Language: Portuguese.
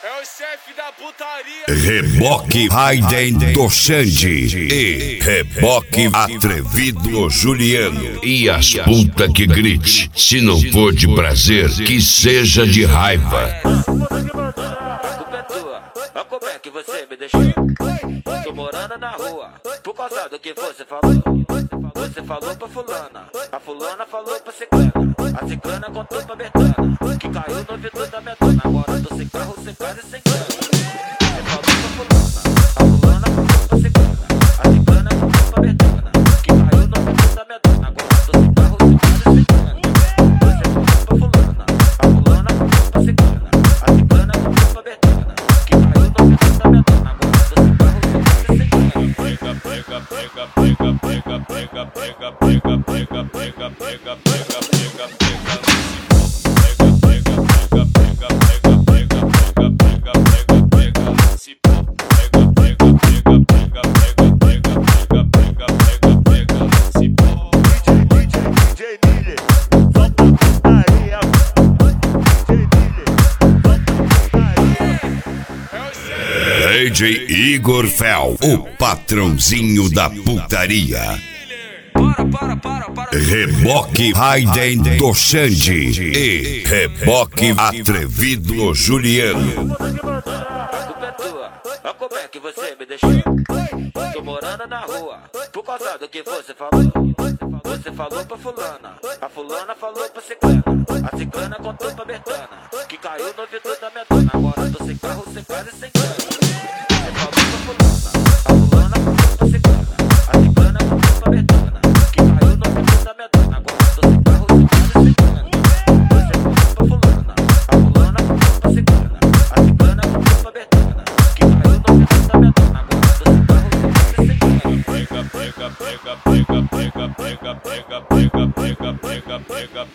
É o chefe da putaria. Reboque Raiden do Xande e Reboque Atrevido Juliano. E as puta que grite, se não for de prazer, que seja de raiva. Como é que você me deixou? Tô morando na rua, por causa do que você falou. Você falou pra fulana, a fulana falou pra ciclana, a ciclana contou pra Betana, que caiu no vidro da Betana. Agora tô sem carro, sem casa e sem grana. Você falou pra fulana, a fulana falou pra ciclana, a ciclana contou pra Betana, que caiu no vidro da Betana. Agora tô sem carro, sem casa e sem grana. Você falou pra fulana, a fulana falou pra ciclana, a ciclana contou pra Betana, que caiu no vidro da Betana. Agora tô sem carro, sem casa e sem grana. DJ Igor Fel, o patrãozinho da putaria. Reboque Raiden do Xande e Reboque Atrevido Juliano. Como é que você me deixou? Tô morando na rua, por causa do que você falou. Você falou pra fulana, a fulana falou pra ciclana, a ciclana contou pra Betana, que caiu no vidro da Betana. Agora tô sem carro, sem casa e sem grana. Você falou pra fulana, a fulana falou pra ciclana, a ciclana contou pra Betana, que caiu no vidro da Betana. Agora tô sem carro, sem casa e sem grana. Você falou pra fulana, a fulana falou pra ciclana, a ciclana contou pra Betana, que caiu no vidro da Betana. Agora tô sem carro, sem casa e sem grana. Pega, pega, pega, pega, pega, pega, pega, pega, pega, pega, pega.